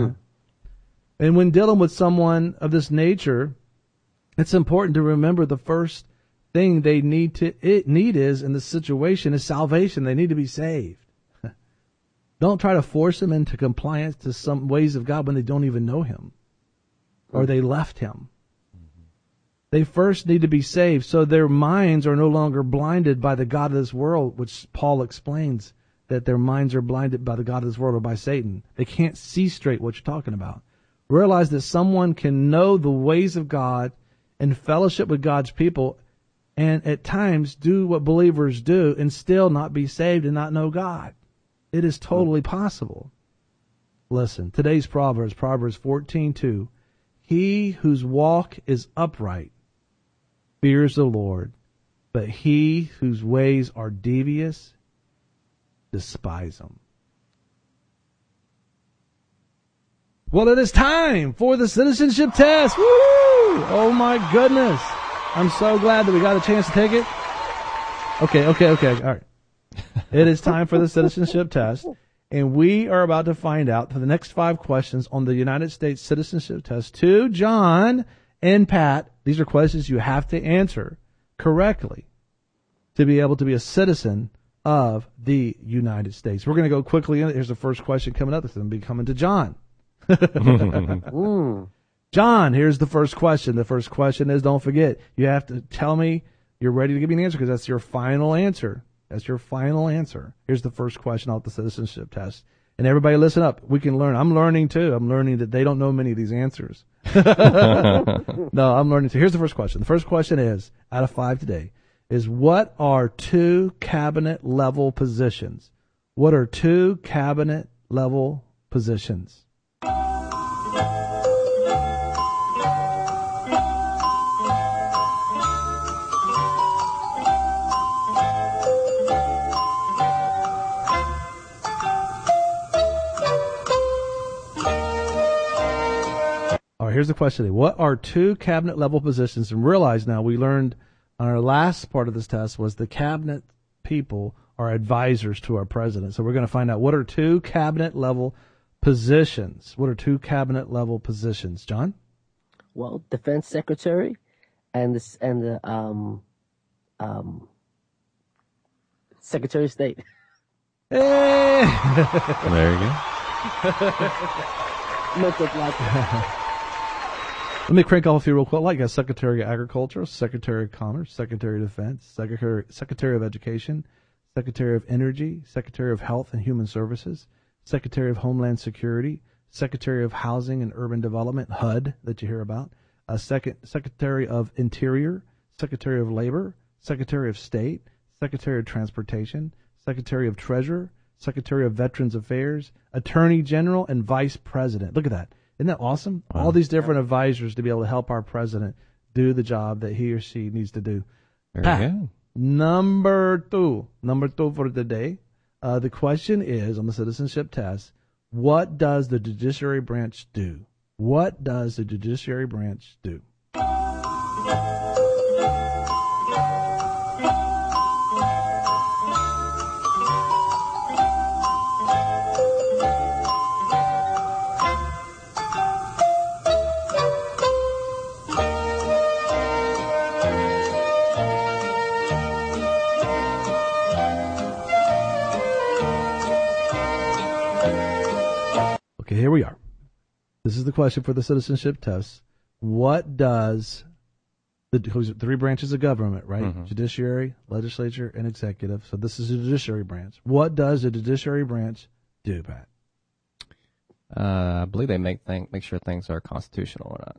And when dealing with someone of this nature, it's important to remember the first thing they need is in the situation is salvation. They need to be saved. Don't try to force them into compliance to some ways of God when they don't even know him or they left him. Mm-hmm. They first need to be saved so their minds are no longer blinded by the God of this world, which Paul explains that their minds are blinded by the God of this world or by Satan. They can't see straight what you're talking about. Realize that someone can know the ways of God and fellowship with God's people and at times do what believers do and still not be saved and not know God. It is totally possible. Listen, today's Proverbs 14:2. He whose walk is upright fears the Lord, but he whose ways are devious despise him. Well, it is time for the citizenship test. Woo! Oh my goodness. I'm so glad that we got a chance to take it. Okay. All right. It is time for the citizenship test, and we are about to find out for the next 5 questions on the United States citizenship test to John and Pat. These are questions you have to answer correctly to be able to be a citizen of the United States. We're going to go quickly. Here's the first question coming up. It's going to be coming to John. John, here's the first question. The first question is, don't forget, you have to tell me you're ready to give me an answer because that's your final answer. That's your final answer. Here's the first question off the citizenship test. And everybody listen up. We can learn. I'm learning too. I'm learning that they don't know many of these answers. No, I'm learning too. Here's the first question. The first question is, out of 5 today, is what are 2 cabinet level positions? What are 2 cabinet level positions? All right, here's the question today. What are 2 cabinet level positions? And realize now, we learned on our last part of this test was the cabinet people are advisors to our president. So we're going to find out what are 2 cabinet level positions. What are 2 cabinet level positions, John? Well, defense secretary and the secretary of state. Hey! There you go. Let me crank off a few real quick. Like a Secretary of Agriculture, Secretary of Commerce, Secretary of Defense, Secretary of Education, Secretary of Energy, Secretary of Health and Human Services, Secretary of Homeland Security, Secretary of Housing and Urban Development, HUD, that you hear about, Secretary of Interior, Secretary of Labor, Secretary of State, Secretary of Transportation, Secretary of Treasurer, Secretary of Veterans Affairs, Attorney General, and Vice President. Look at that. Isn't that awesome? Wow. All these different advisors to be able to help our president do the job that he or she needs to do. Number two for today. The question is on the citizenship test, what does the judiciary branch do? What does the judiciary branch do? Okay, here we are. This is the question for the citizenship test. What does the 3 branches of government, right? Mm-hmm. Judiciary, legislature, and executive. So this is the judiciary branch. What does the judiciary branch do, Pat? I believe they make sure things are constitutional or not.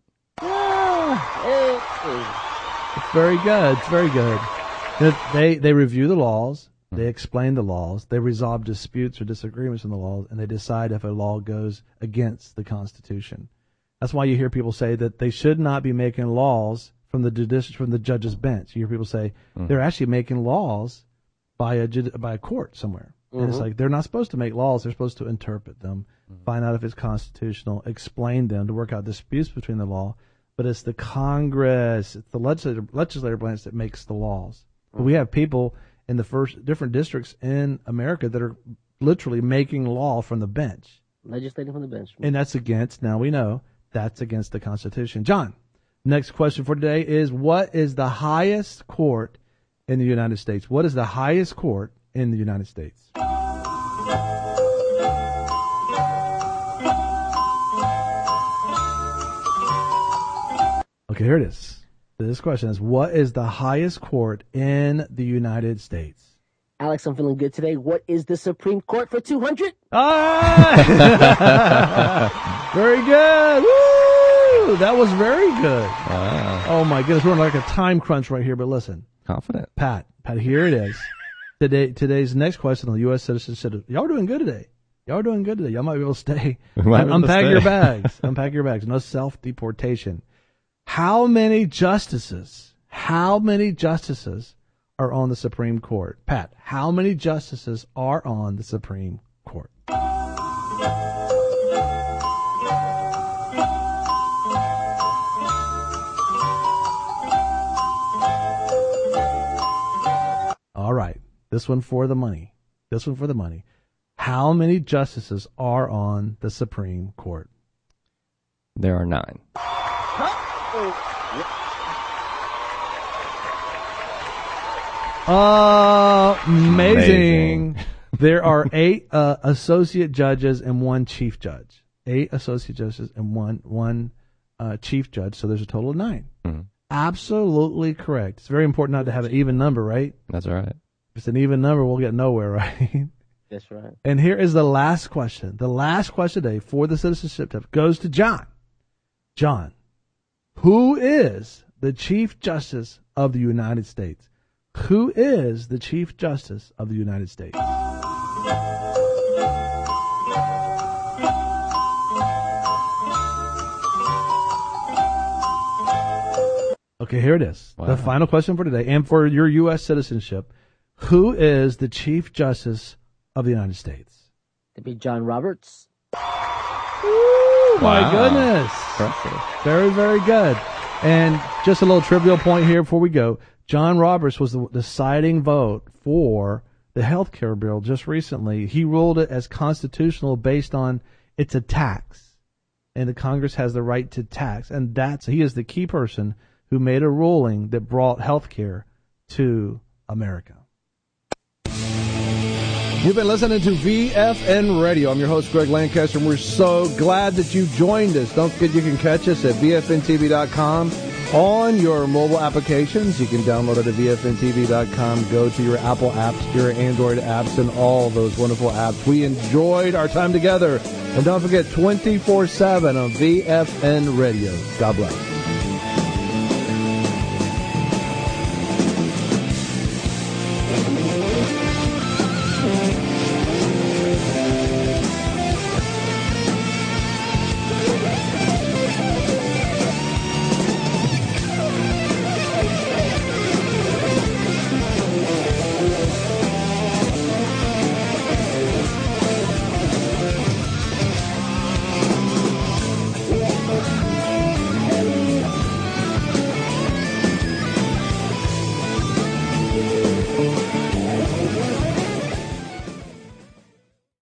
It's very good. It's very good. They review the laws. They explain the laws, they resolve disputes or disagreements in the laws, and they decide if a law goes against the Constitution. That's why you hear people say that they should not be making laws from the judge's bench. You hear people say they're actually making laws by a court somewhere. Mm-hmm. And it's like they're not supposed to make laws, they're supposed to interpret them, find out if it's constitutional, explain them to work out disputes between the law. But it's the Congress, it's the legislative branch that makes the laws. But we have people in the first different districts in America that are literally making law from the bench. Legislating from the bench. And that's against, now we know, that's against the Constitution. John, next question for today is, what is the highest court in the United States? What is the highest court in the United States? Okay, here it is. This question is, what is the highest court in the United States? Alex, I'm feeling good today. What is the Supreme Court for 200? Ah! Very good. Woo! That was very good. Wow. Oh, my goodness. We're on like a time crunch right here, but listen. Confident. Pat, here it is. Today's next question on the U.S. citizenship. Y'all are doing good today. Y'all might be able to stay. Unpack your bags. Unpack your bags. No self-deportation. How many justices are on the Supreme Court? Pat, how many justices are on the Supreme Court? All right. This one for the money. This one for the money. How many justices are on the Supreme Court? There are 9. Amazing. There are 8 associate judges and 1 chief judge. 8 associate judges and one chief judge. So there's a total of 9. Mm-hmm. Absolutely correct. It's very important not to have an even number, right? That's right. If it's an even number, we'll get nowhere, right? That's right. And here is the last question. The last question today for the citizenship test goes to John. John, who is the Chief Justice of the United States? Who is the Chief Justice of the United States? Okay, here it is. Wow. The final question for today and for your U.S. citizenship. Who is the Chief Justice of the United States? To be John Roberts. Oh, my goodness. Impressive. Very, very good. And just a little trivial point here before we go. John Roberts was the deciding vote for the health care bill just recently. He ruled it as constitutional based on it's a tax. And the Congress has the right to tax. And he is the key person who made a ruling that brought health care to America. You've been listening to VFN Radio. I'm your host, Greg Lancaster, and we're so glad that you joined us. Don't forget you can catch us at VFNTV.com on your mobile applications. You can download it at VFNTV.com. Go to your Apple apps, your Android apps, and all those wonderful apps. We enjoyed our time together. And don't forget, 24/7 on VFN Radio. God bless.